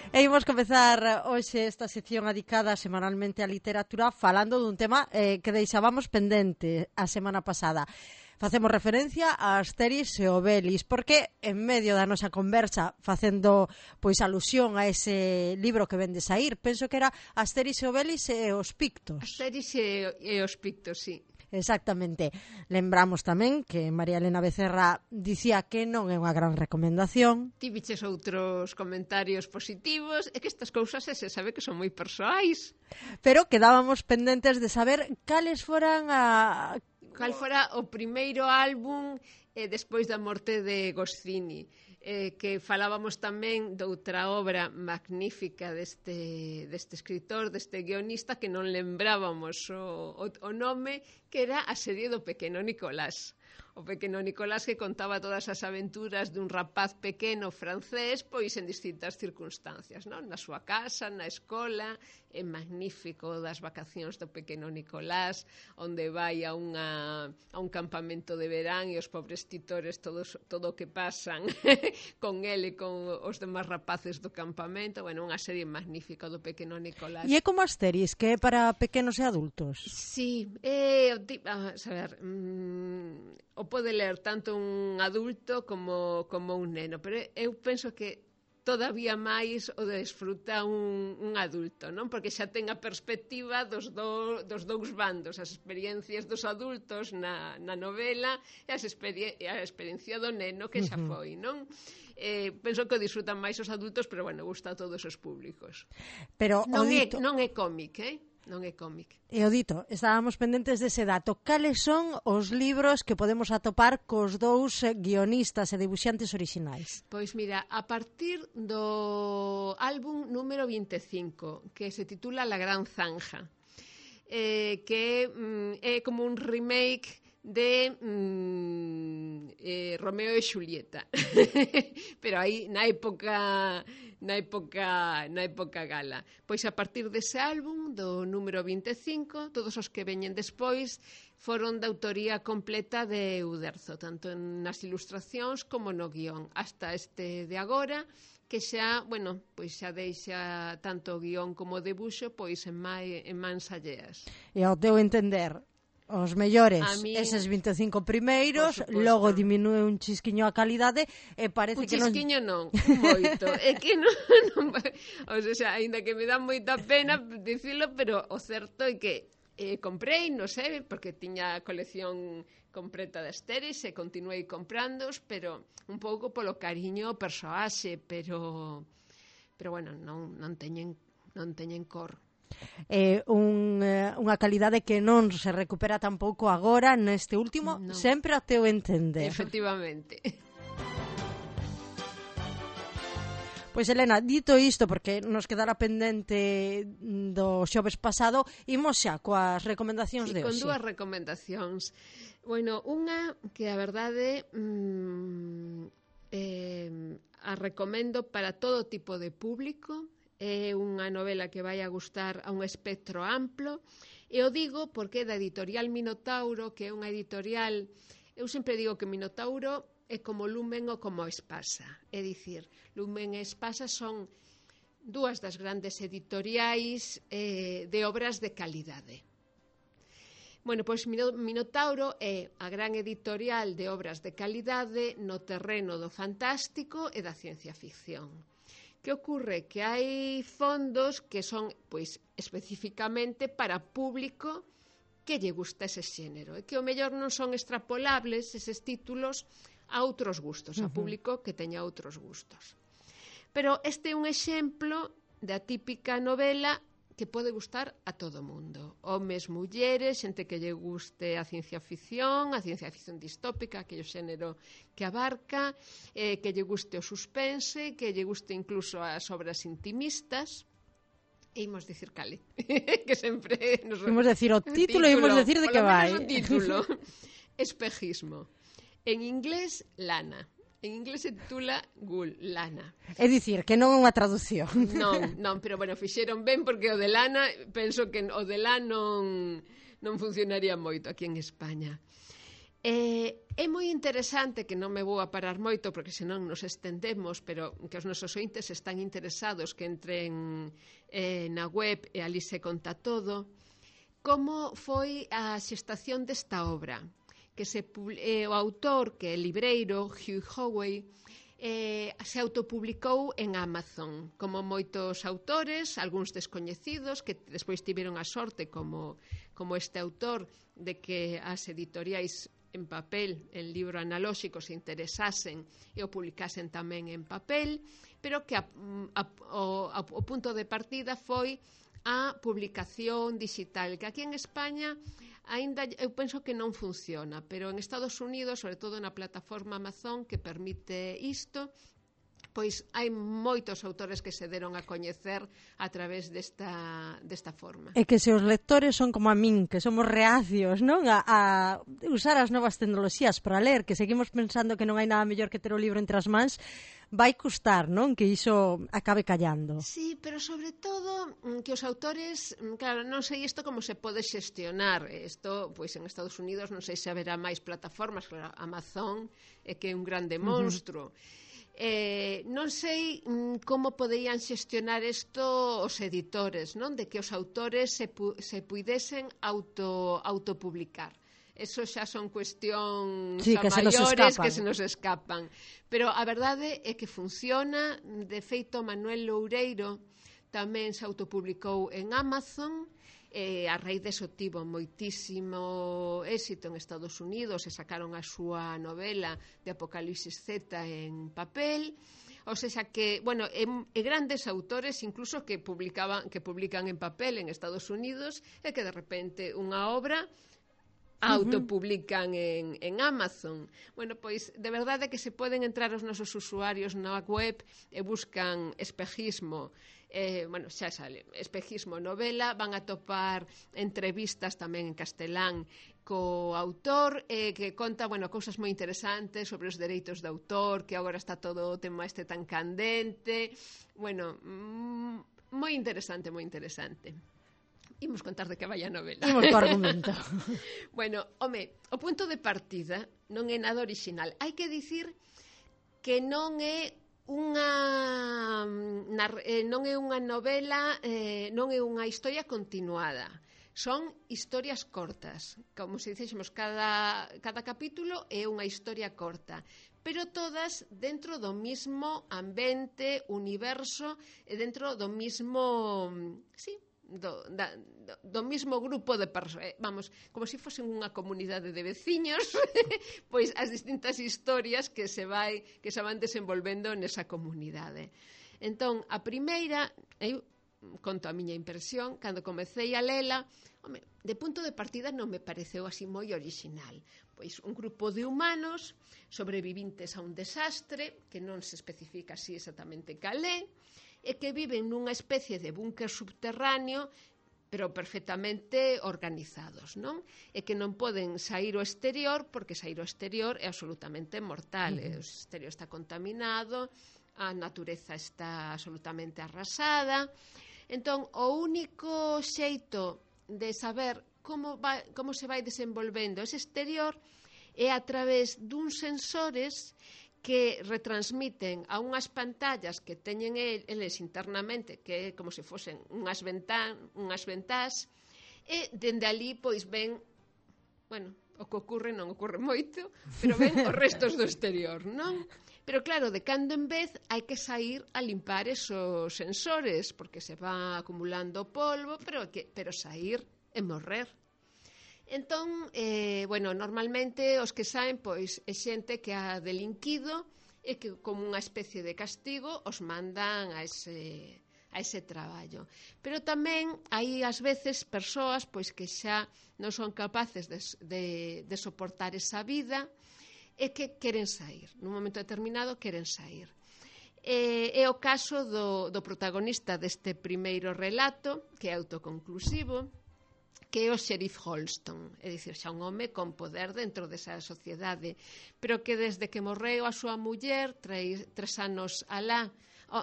E imos comezar hoxe esta sección dedicada semanalmente á literatura falando dun tema que deixábamos pendente a semana pasada. Facemos referencia a Asterix e Obelix, porque en medio da nosa conversa, facendo pois alusión a ese libro que vende saír, penso que era Asterix e Obelix e os Pictos. Asterix e os Pictos, sí. Exactamente. Lembramos tamén que María Elena Becerra dicía que non é unha gran recomendación. Ti viches outros comentarios positivos, e que estas cousas se sabe que son moi persoais. Pero quedábamos pendentes de saber cales foran Cal fora o primeiro álbum despois da morte de Goscinny. Que falábamos tamén de outra obra magnífica deste escritor, deste guionista, que non lembrábamos o nome, que era A serie do pequeno Nicolás. O pequeno Nicolás que contaba todas as aventuras dun rapaz pequeno francés, pois en distintas circunstancias, non? Na súa casa, na escola, é magnífico das vacacións do pequeno Nicolás, onde vai a un campamento de verán e os pobres titores todo o que pasan con ele e con os demás rapaces do campamento. Bueno, unha serie magnífica do pequeno Nicolás. E é como Asterix, que é para pequenos e adultos? Sí, a saber, o pode ler tanto un adulto como un neno, pero eu penso que todavía máis o desfruta un adulto, non? Porque xa ten a perspectiva dos dous bandos, as experiencias dos adultos na novela e a experiencia do neno que xa foi, non? Penso que o disfrutan máis os adultos, pero bueno, gusta a todos os públicos. Pero non é cómic, non é cómic. E o dito, estábamos pendentes dese dato. Cales son os libros que podemos atopar cos dous guionistas e dibuixantes orixinais? Pois mira, a partir do álbum número 25, que se titula La Gran Zanja, que é como un remake de Romeo e Xulieta. Pero aí na época gala. Pois a partir dese álbum, do número 25, todos os que veñen despois foron da autoría completa de Uderzo, tanto nas ilustracións como no guión, hasta este de agora, que xa, bueno, pois xa deixa tanto o guión como o debuxo pois en mans alleas. E ao teu entender, os mellores, eses 25 primeiros, logo diminúe un chisquiño a calidade e parece que non... Un chisquiño non, moito. É que non... O sea, ainda que me dá moita pena dicilo, pero o certo é que comprei, non sei, porque tiña a colección completa de Asterix e continuei comprándoos, pero un pouco polo cariño ao persoaxe, pero bueno, non teñen cor. Unha calidade que non se recupera tampouco agora neste último, no. Sempre a teu entender. Efectivamente. Pois Elena, dito isto, porque nos quedara pendente do xoves pasado, imos xa coas recomendacións de hoxe. Con dúas recomendacións. Bueno, unha que a verdade a recomendo para todo tipo de público. É unha novela que vai a gustar a un espectro amplo, e o digo porque é da editorial Minotauro, que é unha editorial, eu sempre digo que Minotauro é como Lumen ou como Espasa, é dicir, Lumen e Espasa son dúas das grandes editoriais de obras de calidade. Bueno, pois Minotauro é a gran editorial de obras de calidade no terreno do fantástico e da ciencia ficción. Que ocorre? Que hai fondos que son, pois, especificamente para público que lle gusta ese xénero, e que o mellor non son extrapolables eses títulos a outros gustos, a público que teña outros gustos. Pero este é un exemplo da típica novela que pode gustar a todo mundo. Homes, mulleres, xente que lle guste a ciencia ficción distópica, aquele xénero que abarca, que lle guste o suspense, que lle guste incluso as obras intimistas. E imos dicir cale, que sempre... Imos decir o título e imos decir de que vai. O título. Espejismo. En inglés, lana. En inglés se titula Ghoul, lana. É dicir, que non é unha traducción. Non, pero bueno, fixeron ben, porque o de lana, penso que o de lana non funcionaría moito aquí en España. É moi interesante, que non me vou a parar moito porque senón nos estendemos, pero que os nosos ointes están interesados que entren na web e ali se conta todo, como foi a xestación desta obra, que o autor, que é libreiro, Hugh Howey, se autopublicou en Amazon, como moitos autores, algúns descoñecidos, que despois tiveron a sorte, como este autor, de que as editoriais en papel, en libro analóxico, se interesasen e o publicasen tamén en papel, pero que o punto de partida foi a publicación digital, que aquí en España aínda eu penso que non funciona, pero en Estados Unidos, sobre todo na plataforma Amazon, que permite isto, pois hai moitos autores que se deron a coñecer a través desta forma. E que se os lectores son como a min, que somos reacios, non, a usar as novas tecnoloxías para ler, que seguimos pensando que non hai nada mellor que ter o libro entre as mans, vai custar, non, que iso acabe callando. Sí, pero sobre todo que os autores, claro, non sei isto como se pode xestionar. Isto, pois en Estados Unidos non sei se haberá máis plataformas, claro, Amazon é que é un grande monstro. Non sei como poderían xestionar isto os editores, non? De que os autores se puidesen autopublicar. Eso xa son cuestións maiores que se nos escapan. Pero a verdade é que funciona. De feito, Manuel Loureiro tamén se autopublicou en Amazon. A raíz deso tivo moitísimo éxito en Estados Unidos e sacaron a súa novela de Apocalipsis Z en papel. O sea que, bueno, grandes autores incluso que publican en papel en Estados Unidos e que de repente unha obra autopublican en Amazon. Bueno, pois de verdade que se poden entrar os nosos usuarios na web e buscan Espejismo, bueno, xa sale, Espejismo novela, van a topar entrevistas tamén en castelán co autor, que conta, bueno, cousas moi interesantes sobre os dereitos de autor, que agora está todo o tema este tan candente. Bueno, moi interesante, moi interesante. Imos contar de que vai a novela. Imos co argumento. Bueno, home, o punto de partida non é nada orixinal. Hai que dicir que non é unha novela, non é unha historia continuada. Son historias cortas. Como se dixemos, cada capítulo é unha historia corta, pero todas dentro do mismo ambiente, universo, e dentro do mismo, sí, do mismo grupo de persoas, vamos, como se fosen unha comunidade de veciños, pois as distintas historias que se van desenvolvendo nesa comunidade. Entón, a primeira, eu conto a miña impresión, cando comecei a lela, home, de punto de partida non me pareceu así moi orixinal. Pois un grupo de humanos sobrevivintes a un desastre, que non se especifica así exactamente cal é, e que viven nunha especie de búnker subterráneo, pero perfectamente organizados, non? E que non poden sair ao exterior, porque sair ao exterior é absolutamente mortal. O exterior está contaminado, a natureza está absolutamente arrasada. Entón, o único xeito de saber como se vai desenvolvendo ese exterior é a través duns sensores que retransmiten a unhas pantallas que teñen eles internamente, que é como se fosen unhas ventás, e dende ali pois ven, bueno, o que ocorre non ocorre moito, pero ven os restos do exterior, non? Pero claro, de cando en vez hai que sair a limpar esos sensores, porque se va acumulando polvo, pero sair e morrer. Entón, bueno, normalmente os que saen, pois, é xente que ha delinquido e que, como unha especie de castigo, os mandan a ese traballo. Pero tamén hai, ás veces, persoas pois que xa non son capaces de soportar esa vida e que queren sair. Nun momento determinado, queren sair. É o caso do protagonista deste primeiro relato, que é autoconclusivo, que é o Sheriff Holston, é dicir, xa un home con poder dentro desa sociedade, pero que desde que morreu a súa muller, 3 anos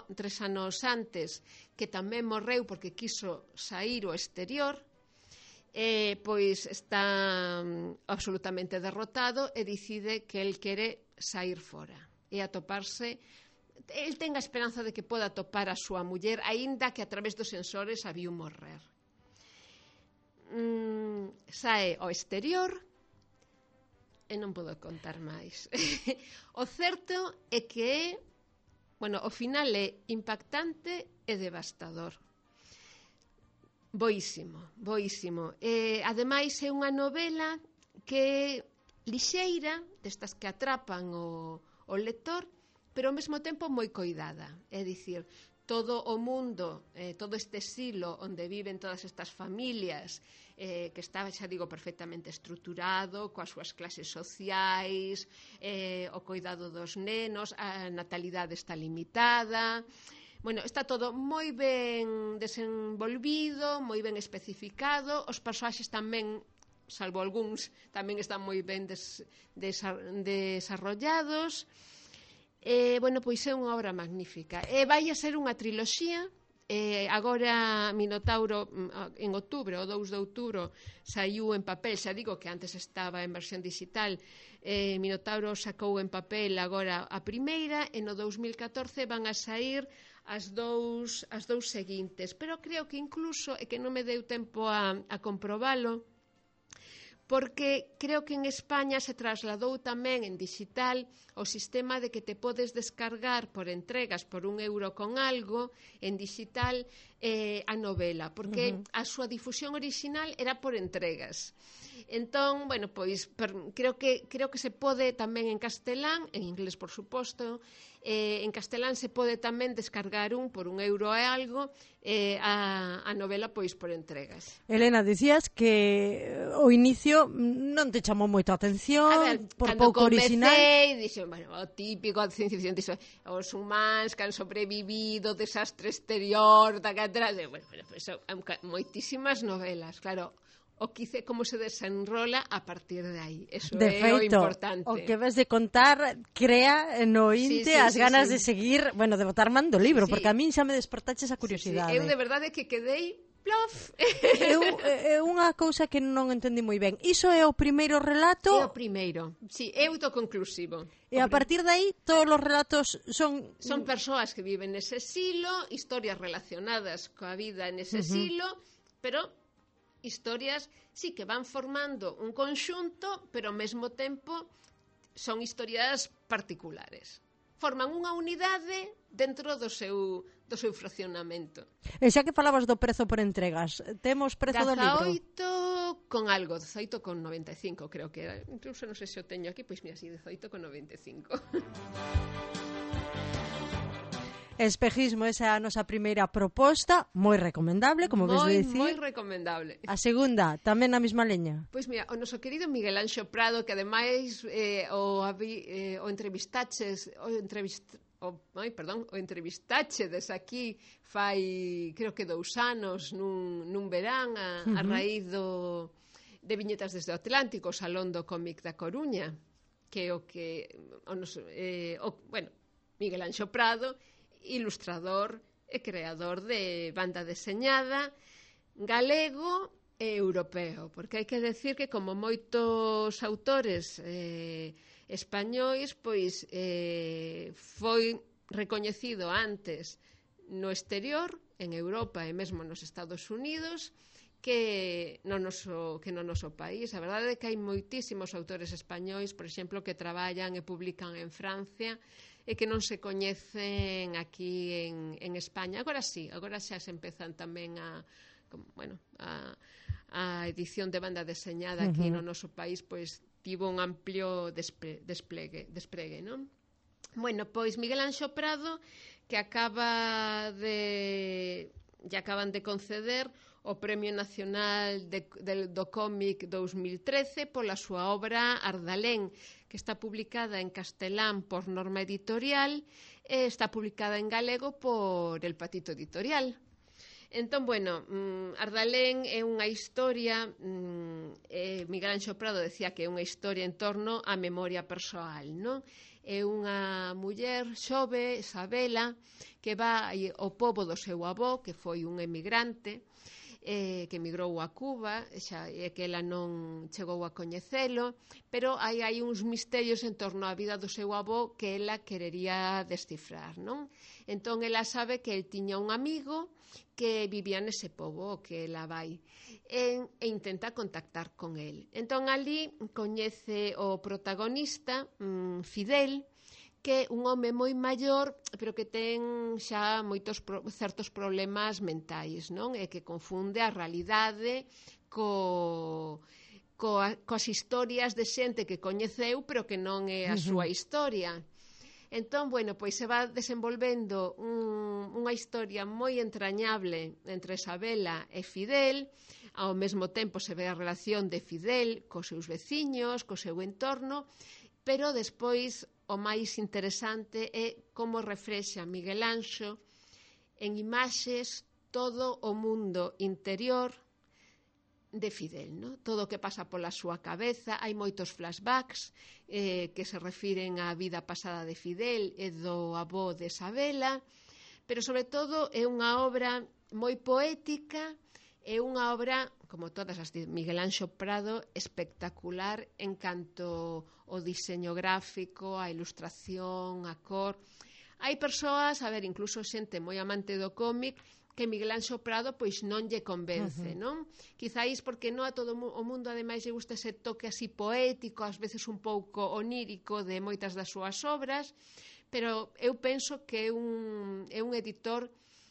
antes, que tamén morreu porque quiso sair ao exterior, pois está absolutamente derrotado e decide que el quere sair fora e atoparse. El ten a esperanza de que poda atopar a súa muller, aínda que a través dos sensores a viu morrer. Sae ao exterior e non podo contar máis. O certo é que o final é impactante e devastador. Boísimo. Ademais, é unha novela que é lixeira, destas que atrapan o lector, pero ao mesmo tempo moi coidada. É dicir, todo o mundo, todo este silo onde viven todas estas familias, que está, xa digo, perfectamente estruturado, coas súas clases sociais, o coidado dos nenos, a natalidade está limitada. Está todo moi ben desenvolvido, moi ben especificado, os personaxes tamén, salvo algúns, tamén están moi ben desarrollados. Pois é unha obra magnífica. Vai a ser unha triloxía. Agora Minotauro, en outubro, o 2 de outubro, saiu en papel. Xa digo que antes estaba en versión digital. Minotauro sacou en papel agora a primeira, e no 2014 van a sair as dous seguintes. Pero creo que incluso, é que non me deu tempo a comprobalo, porque creo que en España se trasladou tamén en digital o sistema de que te podes descargar por entregas por €1 con algo en digital a novela, porque a súa difusión original era por entregas. Entón, pois creo que se pode tamén en castelán, en inglés por suposto, en castelán se pode tamén descargar por €1 e algo a novela pois por entregas. Elena, decías que o inicio non te chamou moito a atención, por pouco original. Cando comecei, dixen, o típico de ciencia ficción, dixen, os humanos que han sobrevivido, desastre exterior, atrás, moitísimas novelas, claro. O quice como se desenrola a partir de aí. Eso é o importante. O que ves de contar crea no inte as ganas de seguir, de botar man do libro, porque a min xa me despertaches a curiosidade. Eu de verdade que quedei plof. É unha cousa que non entendi moi ben. Iso é o primeiro relato? É o primeiro, sí, é autoconclusivo. E a partir de aí todos os relatos son persoas que viven nese silo, historias relacionadas coa vida nese silo, pero historias, sí, que van formando un conxunto, pero ao mesmo tempo son historias particulares. Forman unha unidade dentro do seu fraccionamento. E xa que falabas do prezo por entregas, temos prezo do libro? 18 con algo, 18,95 creo que era. Incluso non sei se o teño aquí, pois mira, sí, 18,95. Espejismo, esa é a nosa primeira proposta, moi recomendable, como ves de dicir. Moi recomendable. A segunda, tamén na mesma leña. Pois mira, o noso querido Miguel Anxo Prado, que ademais o entrevistaches des aquí fai, creo que 2 anos, nun verán, a raíz de Viñetas desde o Atlántico, o Salón do Cómic da Coruña, que é o que Miguel Anxo Prado, ilustrador e creador de banda deseñada galego e europeo, porque hai que decir que como moitos autores españois, pois foi recoñecido antes no exterior, en Europa e mesmo nos Estados Unidos, que no noso país. A verdade é que hai moitísimos autores españois, por exemplo, que traballan e publican en Francia e que non se coñecen aquí en España. Agora sí, agora xa se empezan tamén a edición de banda deseñada aquí no noso país, pois tivo un amplio despregue, non? Pois Miguel Anxo Prado, que acaban de conceder o Premio Nacional do Cómic 2013 pola súa obra Ardalén, que está publicada en castelán por Norma Editorial e está publicada en galego por El Patito Editorial. Entón, Ardalén é unha historia, Miguel Anxo Prado decía que é unha historia en torno á memoria persoal, non? É unha muller xove, Isabela, que vai ao pobo do seu avó, que foi un emigrante, que emigrou a Cuba, xa é que ela non chegou a coñecelo, pero hai uns misterios en torno á vida do seu avó que ela querería descifrar, non? Entón, ela sabe que el tiña un amigo que vivía nese pobo, que ela vai, e intenta contactar con el. Entón, ali coñece o protagonista, Fidel, que é un home moi maior, pero que ten xa certos problemas mentais, non? E que confunde a realidade coas historias de xente que coñeceu, pero que non é a súa historia. Entón, bueno, pois se va desenvolvendo unha historia moi entrañable entre Isabela e Fidel. Ao mesmo tempo se ve a relación de Fidel cos seus veciños, co seu entorno, pero despois o máis interesante é como reflexa Miguel Anxo en imaxes todo o mundo interior de Fidel, ¿no? Todo o que pasa pola súa cabeza. Hai moitos flashbacks que se refiren á vida pasada de Fidel e do avó de Isabela, pero sobre todo é unha obra moi poética, é unha obra, como todas as de Miguel Anxo Prado, espectacular en canto ao diseño gráfico, a ilustración, a cor. Hai persoas, incluso xente moi amante do cómic, que Miguel Anxo Prado pois non lle convence, non? Quizáis porque non a todo o mundo ademais lle gusta ese toque así poético, ás veces un pouco onírico de moitas das súas obras, pero eu penso que é un editor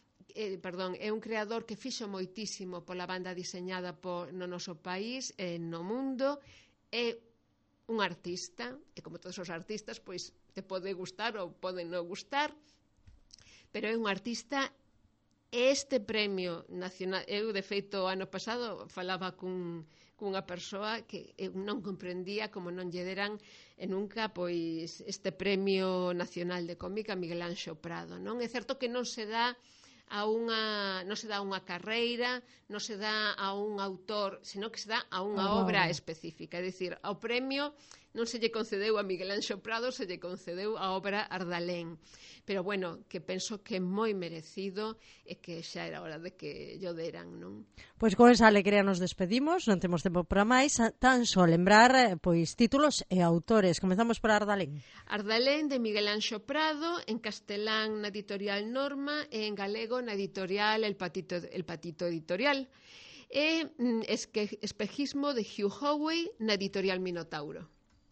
é un creador que fixo moitísimo pola banda diseñada no noso país e no mundo. É un artista, e como todos os artistas, pois te pode gustar ou pode non gustar, pero é un artista. Este premio nacional, eu de feito ano pasado falaba cunha persoa que eu non comprendía como non lle deran nunca pois este premio nacional de cómic a Miguel Anxo Prado, non? É certo que non se dá a unha carreira, non se dá a un autor, senón que se dá a unha obra específica. É dicir, ao premio non se lle concedeu a Miguel Anxo Prado, se lle concedeu a obra Ardalén. Pero, bueno, que penso que é moi merecido e que xa era hora de que llo deran, non? Pois con esa alegría nos despedimos, non temos tempo para máis, tan só lembrar pois títulos e autores. Comezamos por Ardalén. Ardalén, de Miguel Anxo Prado, en castelán na editorial Norma e en galego na editorial El Patito Editorial. E Espejismo, de Hugh Howey, na editorial Minotauro.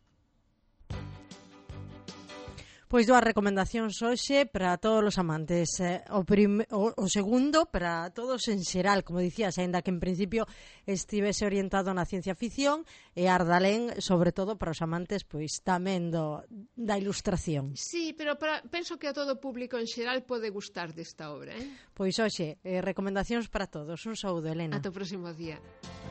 Pois dúas recomendacións hoxe para todos os amantes. O segundo para todos en xeral, como dicías, aínda que en principio estivese orientado na ciencia ficción, e Ardalén, sobre todo para os amantes pois tamén da ilustración. Sí, pero penso que a todo o público en xeral pode gustar desta obra, Pois hoxe, recomendacións para todos. Un saúdo, Elena. Ata o próximo día.